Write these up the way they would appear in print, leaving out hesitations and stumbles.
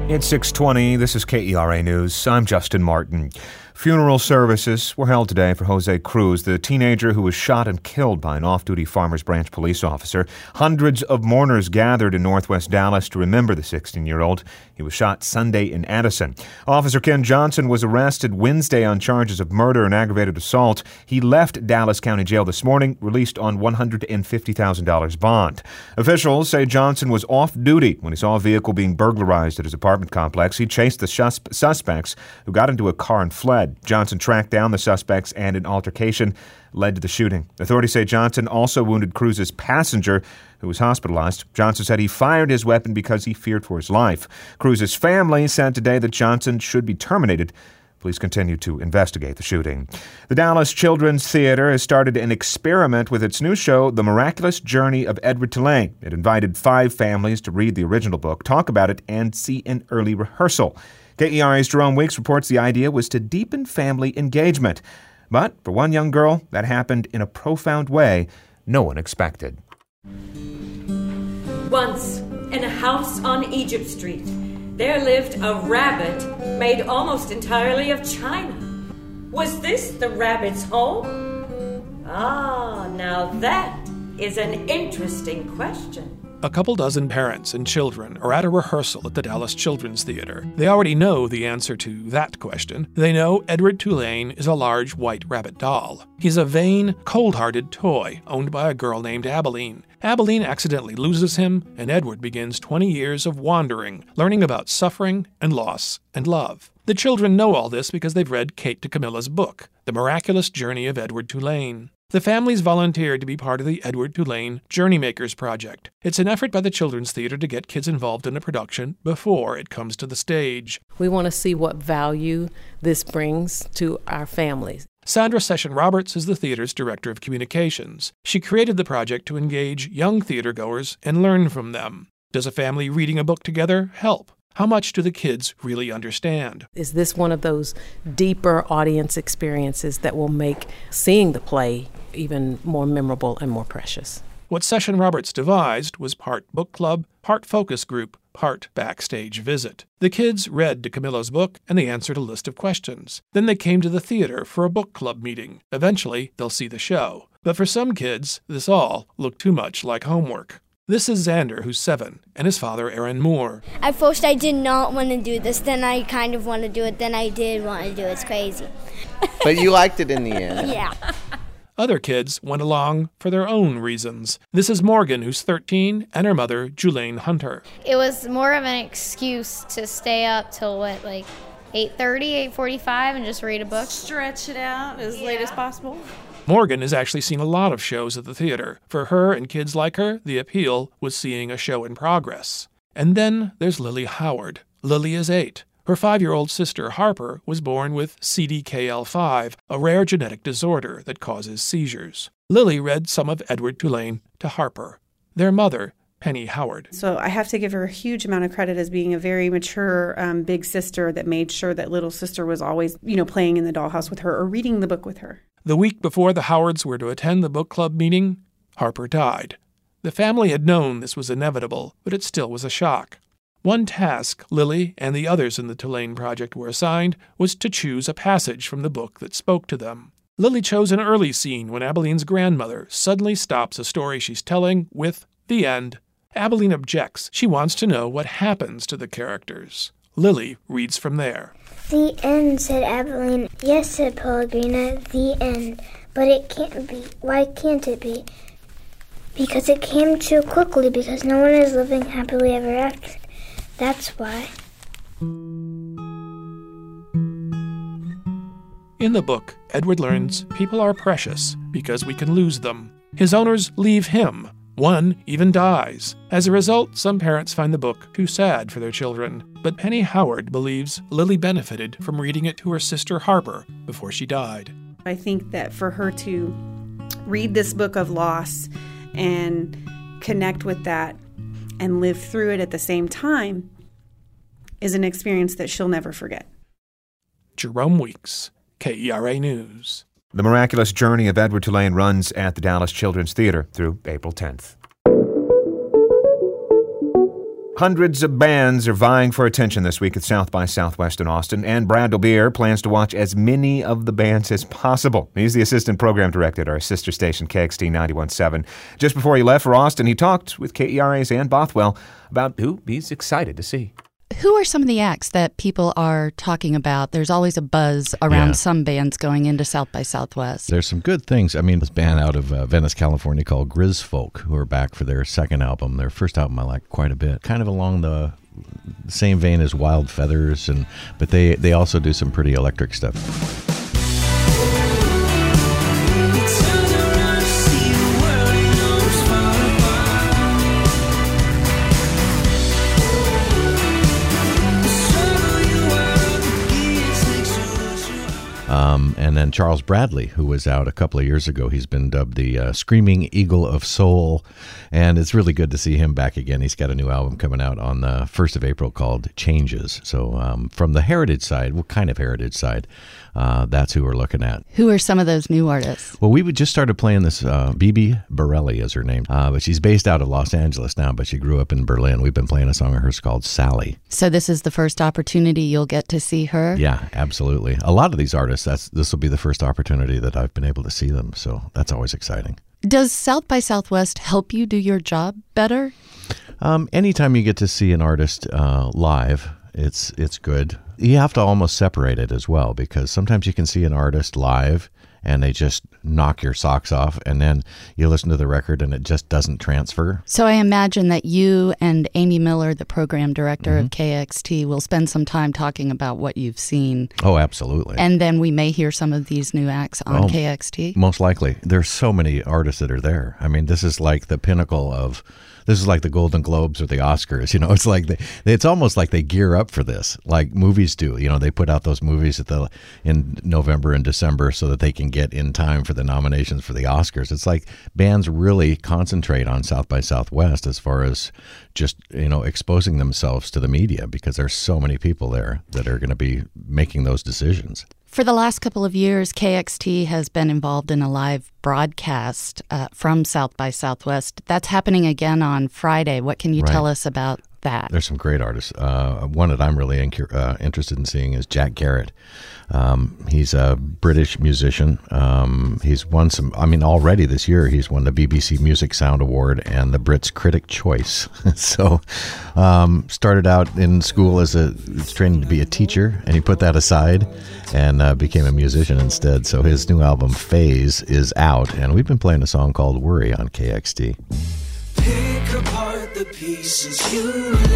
It's 6:20. This is KERA News. I'm Justin Martin. Funeral services were held today for Jose Cruz, the teenager who was shot and killed by an off-duty Farmers Branch police officer. Hundreds of mourners gathered in northwest Dallas to remember the 16-year-old. He was shot Sunday in Addison. Officer Ken Johnson was arrested Wednesday on charges of murder and aggravated assault. He left Dallas County Jail this morning, released on $150,000 bond. Officials say Johnson was off-duty when he saw a vehicle being burglarized at his apartment complex. He chased the suspects, who got into a car and fled. Johnson tracked down the suspects, and an altercation led to the shooting. Authorities say Johnson also wounded Cruz's passenger, who was hospitalized. Johnson said he fired his weapon because he feared for his life. Cruz's family said today that Johnson should be terminated. Police continue to investigate the shooting. The Dallas Children's Theater has started an experiment with its new show, The Miraculous Journey of Edward Tulane. It invited 5 families to read the original book, talk about it, and see an early rehearsal. KERA's Jerome Weeks reports the idea was to deepen family engagement. But for one young girl, that happened in a profound way no one expected. Once, in a house on Egypt Street, there lived a rabbit made almost entirely of china. Was this the rabbit's home? Ah, now that is an interesting question. A couple dozen parents and children are at a rehearsal at the Dallas Children's Theater. They already know the answer to that question. They know Edward Tulane is a large white rabbit doll. He's a vain, cold-hearted toy owned by a girl named Abilene. Abilene accidentally loses him, and Edward begins 20 years of wandering, learning about suffering and loss and love. The children know all this because they've read Kate DeCamilla's book, The Miraculous Journey of Edward Tulane. The families volunteered to be part of the Edward Tulane Journeymakers Project. It's an effort by the Children's Theater to get kids involved in the production before it comes to the stage. We want to see what value this brings to our families. Sandra Session Roberts is the theater's director of communications. She created the project to engage young theatergoers and learn from them. Does a family reading a book together help? How much do the kids really understand? Is this one of those deeper audience experiences that will make seeing the play even more memorable and more precious? What Session Roberts devised was part book club, part focus group, part backstage visit. The kids read DeCamilla's book and they answered a list of questions. Then they came to the theater for a book club meeting. Eventually, they'll see the show. But for some kids, this all looked too much like homework. This is Xander, who's 7, and his father, Aaron Moore. At first, I did not want to do this. Then I kind of want to do it. Then I did want to do it. It's crazy. But you liked it in the end. Yeah. Other kids went along for their own reasons. This is Morgan, who's 13, and her mother, Julaine Hunter. It was more of an excuse to stay up till, 8:30, 8:45, and just read a book? Stretch it out as late as possible. Morgan has actually seen a lot of shows at the theater. For her and kids like her, the appeal was seeing a show in progress. And then there's Lily Howard. Lily is 8. Her 5-year-old sister, Harper, was born with CDKL5, a rare genetic disorder that causes seizures. Lily read some of Edward Tulane to Harper. Their mother, Penny Howard. So I have to give her a huge amount of credit as being a very mature big sister that made sure that little sister was always, playing in the dollhouse with her or reading the book with her. The week before the Howards were to attend the book club meeting, Harper died. The family had known this was inevitable, but it still was a shock. One task Lily and the others in the Tulane Project were assigned was to choose a passage from the book that spoke to them. Lily chose an early scene when Abilene's grandmother suddenly stops a story she's telling with the end. Abilene objects. She wants to know what happens to the characters. Lily reads from there. The end, said Abilene. Yes, said Pellegrina, the end. But it can't be. Why can't it be? Because it came too quickly, because no one is living happily ever after. That's why. In the book, Edward learns people are precious because we can lose them. His owners leave him. One even dies. As a result, some parents find the book too sad for their children. But Penny Howard believes Lily benefited from reading it to her sister Harper before she died. I think that for her to read this book of loss and connect with that and live through it at the same time is an experience that she'll never forget. Jerome Weeks, KERA News. The Miraculous Journey of Edward Tulane runs at the Dallas Children's Theater through April 10th. Hundreds of bands are vying for attention this week at South by Southwest in Austin, and Brad Delbier plans to watch as many of the bands as possible. He's the assistant program director at our sister station, KXT 91.7. Just before he left for Austin, he talked with KERA's Ann Bothwell about who he's excited to see. Who are some of the acts that people are talking about? There's always a buzz around some bands going into South by Southwest. There's some good things. I mean, this band out of Venice, California called Grisfolk, who are back for their second album. Their first album I like quite a bit. Kind of along the same vein as Wild Feathers, but they also do some pretty electric stuff. And then Charles Bradley, who was out a couple of years ago. He's been dubbed the Screaming Eagle of Soul, and it's really good to see him back again. He's got a new album coming out on the 1st of April called Changes. So from the heritage side, what kind of heritage side? That's who we're looking at. Who are some of those new artists? Well, we just started playing this. Bibi Borelli is her name, but she's based out of Los Angeles now, but she grew up in Berlin. We've been playing a song of hers called Sally. So this is the first opportunity you'll get to see her? Yeah, absolutely. A lot of these artists, this will be the first opportunity that I've been able to see them, so that's always exciting. Does South by Southwest help you do your job better? Anytime you get to see an artist live, it's good. You have to almost separate it as well, because sometimes you can see an artist live and they just knock your socks off, and then you listen to the record and it just doesn't transfer. So I imagine that you and Amy Miller, the program director of KXT, will spend some time talking about what you've seen. Oh, absolutely. And then we may hear some of these new acts on KXT? Most likely. There's so many artists that are there. I mean, this is like the pinnacle of... This is like the Golden Globes or the Oscars, you know. It's like it's almost like they gear up for this, like movies do. You know, they put out those movies in November and December so that they can get in time for the nominations for the Oscars. It's like bands really concentrate on South by Southwest as far as just, you know, exposing themselves to the media, because there's so many people there that are going to be making those decisions. For the last couple of years, KXT has been involved in a live broadcast from South by Southwest. That's happening again on Friday. What can you tell us about that? There's some great artists. One that I'm really interested in seeing is Jack Garrett. He's a British musician. He's won some, already this year he's won the BBC Music Sound Award and the Brits Critic Choice. So started out in school as training to be a teacher, and he put that aside and became a musician instead. So his new album, Phase, is out, and we've been playing a song called Worry on KXT. Pick apart the pieces you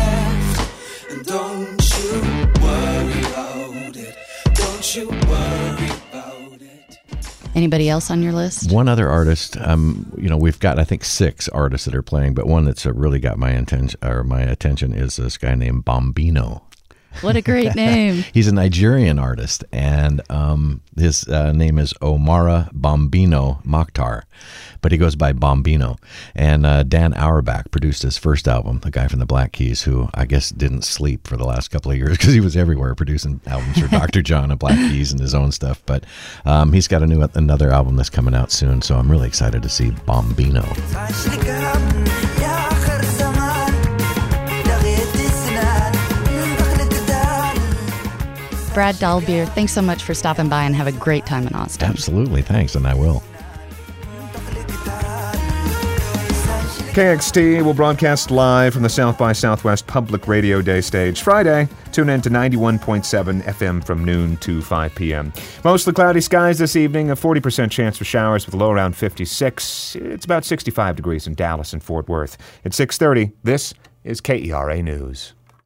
left, and don't you worry about it. Don't you worry about it. Anybody else on your list? One other artist. We've got, I think, 6 artists that are playing, but one that's really got my attention is this guy named Bombino. What a great name. He's a Nigerian artist, and his name is Omara Bombino Mokhtar, but he goes by Bombino. And Dan Auerbach produced his first album, the guy from the Black Keys, who I guess didn't sleep for the last couple of years because he was everywhere producing albums for Dr. John and Black Keys and his own stuff. But he's got another album that's coming out soon, so I'm really excited to see Bombino. Brad Delbier, thanks so much for stopping by, and have a great time in Austin. Absolutely, thanks, and I will. KXT will broadcast live from the South by Southwest Public Radio Day stage Friday. Tune in to 91.7 FM from noon to 5 p.m. Mostly cloudy skies this evening, a 40% chance for showers with a low around 56. It's about 65 degrees in Dallas and Fort Worth. At 6:30, this is KERA News.